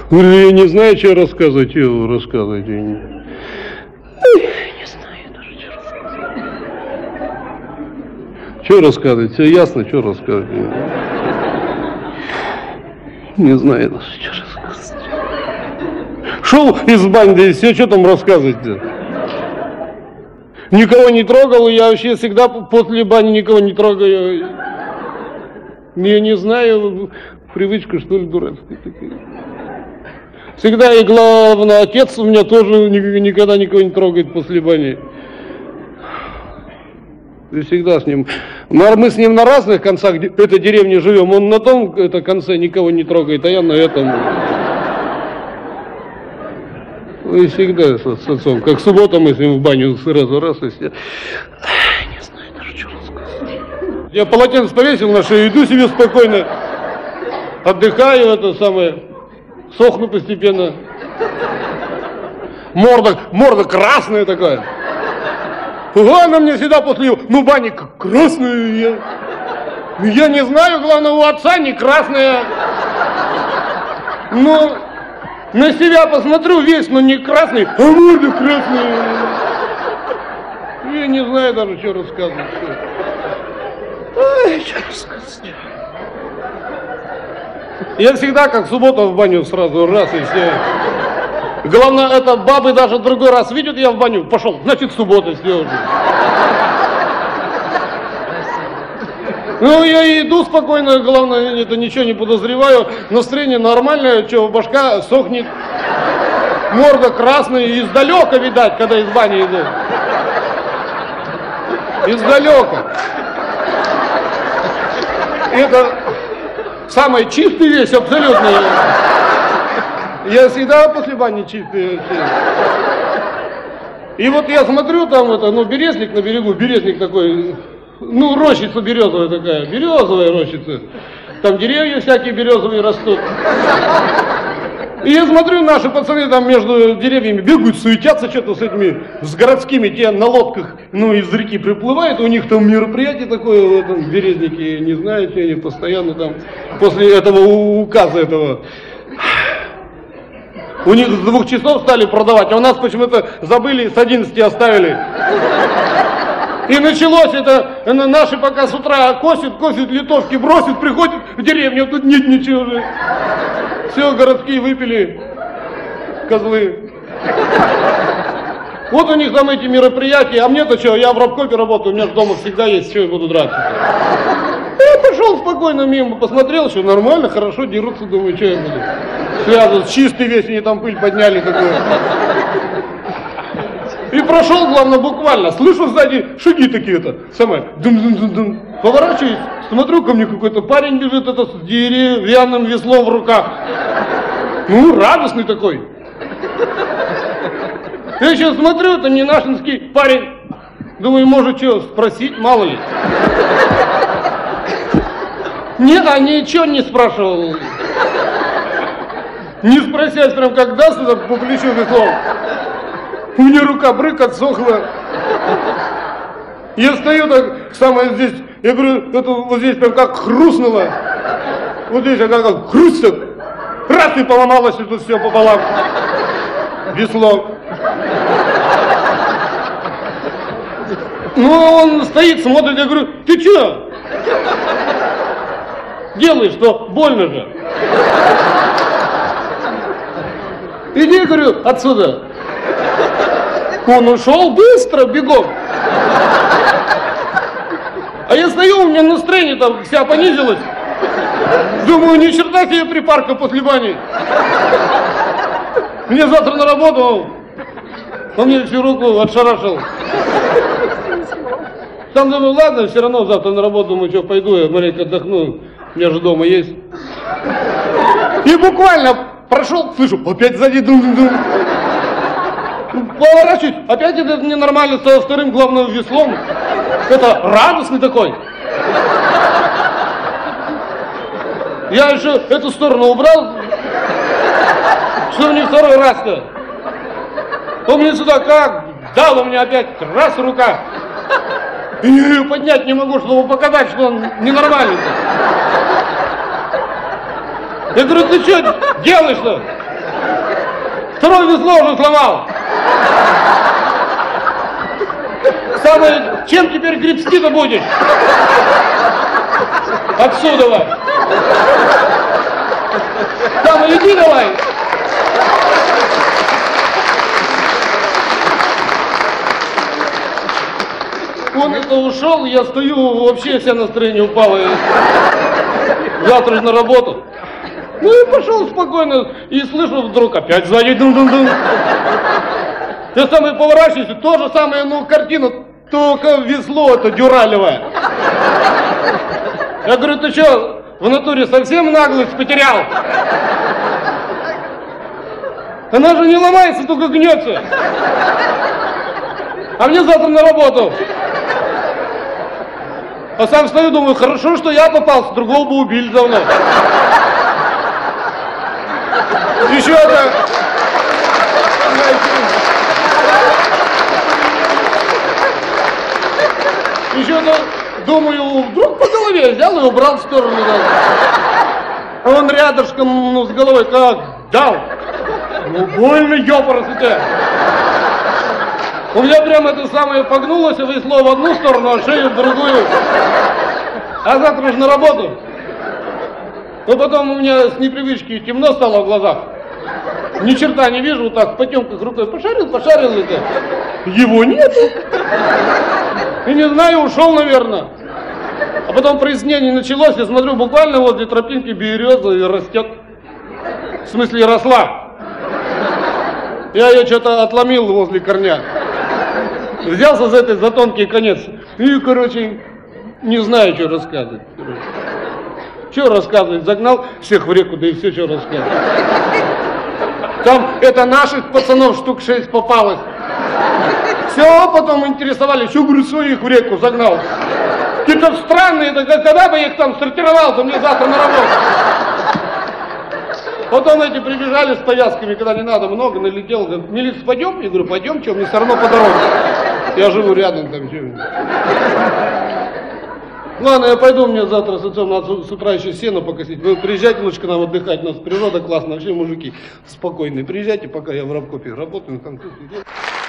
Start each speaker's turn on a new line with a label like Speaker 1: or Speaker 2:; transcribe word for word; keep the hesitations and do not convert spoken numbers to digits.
Speaker 1: Говорю, я не знаю, что рассказывать, что рассказывать. Я не...
Speaker 2: Ой, не знаю даже, что рассказывать.
Speaker 1: Что рассказывать? Все ясно, что рассказывать. Не знаю даже, что рассказывать. Шел из банды, и все, что там рассказывать-то? Никого не трогал, и я вообще всегда после бани никого не трогаю. Я не знаю, привычка, что ли, дурацкая такая. Всегда, и главное, отец у меня тоже никогда никого не трогает после бани. И всегда с ним. Мы с ним на разных концах этой деревни живем. Он на том это, конце никого не трогает, а я на этом. И всегда с, с отцом. Как суббота мы с ним в баню сразу раз и все.
Speaker 2: Не знаю даже, что рассказать.
Speaker 1: Я полотенце повесил на шею, иду себе спокойно. Отдыхаю, это самое. Сохну постепенно. Морда, морда красная такая. Она мне всегда после, ну, бани красная. Я, я не знаю, главное, у отца не красная. Но на себя посмотрю весь, но не красный, а морда красная. Я не знаю даже, что рассказывать.
Speaker 2: Ой, что рассказать.
Speaker 1: Я всегда, как суббота, в баню сразу раз и все. Главное, это бабы даже другой раз видят, я в баню пошел, значит, суббота все уже. Ну, я иду спокойно, главное, это ничего не подозреваю, настроение нормальное, что башка сохнет, морда красная, издалека видать, когда из бани иду. Издалека. Это самый чистый весь, абсолютно. Я всегда после бани чистый. И вот я смотрю, там это, ну, березник на берегу, березник такой, ну, рощица березовая такая, березовая рощица. Там деревья всякие березовые растут. И я смотрю, наши пацаны там между деревьями бегают, суетятся что-то с этими, с городскими, те на лодках, ну, из реки приплывают, у них там мероприятие такое в этом березнике, не знаю, что они постоянно там, после этого указа этого. У них с двух часов стали продавать, а у нас почему-то забыли, с одиннадцати оставили. И началось это, наши пока с утра косят, косят литовки, бросят, приходят в деревню, тут нет ничего уже. Все, городские выпили, козлы. Вот у них там эти мероприятия, а мне-то что, я в рабкопе работаю, у меня дома всегда есть, что я буду драться. Я пошел спокойно мимо, посмотрел, что нормально, хорошо, дерутся, думаю, что я буду. Связан, чистый весь, они там пыль подняли такую. И прошел, главное, буквально, слышу сзади шаги такие-то, самое, дум-дум-дум-дум. Поворачиваюсь, смотрю, ко мне какой-то парень бежит, это с деревянным веслом в руках. Ну, радостный такой. Я еще смотрю, это не нашинский парень. Думаю, может, что, спросить, мало ли. Нет, а ничего не спрашивал. Не спросясь, прям как даст это по плечу веслом. У меня рука брык отсохла. Я стою так, самое здесь, я говорю, это вот здесь прям как хрустнуло. Вот здесь как, как хруст, раз и поломалось, и тут все пополам. Весло. Ну, он стоит, смотрит, я говорю, ты что? Делаешь, что больно же. Иди, говорю, отсюда. Он ушел быстро, бегом. А я стою, у меня настроение там вся понизилось. Думаю, ни черта себе припарка после бани. Мне завтра на работу, он мне всю руку отшарашил. Там думаю, ладно, все равно завтра на работу, думаю, что, пойду я маленько отдохну, у меня же дома есть. И буквально прошел, слышу, опять сзади дум-дум. Поворачиваюсь, опять это ненормально, со вторым главным веслом. Это радостный такой. Я еще эту сторону убрал, что мне второй раз-то. Он мне сюда как дал, у меня опять раз рука. И я ее поднять не могу, чтобы показать, что он ненормальный. Я говорю, ты что делаешь-то? Второе весло уже сломал. Самое, чем теперь гребсти-то будешь? Отсюда. Там иди давай. Он это ушел, я стою, вообще вся настроение упало. Завтра же на работу. Ну и пошел спокойно, и слышу вдруг опять сзади дум-дум-дум. Я самое поворачиваюсь, то же самое, ну, картина, только весло это дюралевое. Я говорю, ты что, в натуре совсем наглость потерял? Она же не ломается, только гнется. А мне завтра на работу. А сам стою, думаю, хорошо, что я попался, другого бы убили давно. Еще это... Еще это, думаю, вдруг по голове взял и убрал в сторону. А он рядышком, ну, с головой как дал. Ну, больно ёпарасы-то. У меня прям это самое погнулось, весло в одну сторону, а шею в другую. А завтра же на работу. Но потом у меня с непривычки темно стало в глазах. Ни черта не вижу, вот так в потемках рукой пошарил, пошарил это. Его нету. И не знаю, ушел, наверное. А потом прояснение началось, я смотрю, буквально возле тропинки береза и растет. В смысле, росла. Я ее что-то отломил возле корня. Взялся за этот, за тонкий конец. И, короче, не знаю, что рассказывать. Что рассказывать? Загнал всех в реку, да и все, что рассказывать. Там это наших пацанов штук шесть попалось. Все, потом интересовались, что, говорю, своих в реку загнал. Какие-то странные, да когда бы я их там сортировал, то мне завтра на работу. Потом эти прибежали с повязками, когда не надо, много налетел. Говорят, милиция, пойдем? Я говорю, пойдем, что, мне все равно по дороге. Я живу рядом там. Что. Ладно, я пойду, мне завтра с отцом надо с утра еще сено покосить. Вы приезжайте лучше к нам отдыхать, у нас природа классная, вообще мужики спокойные. Приезжайте, пока я в рабкопе работаю. Там...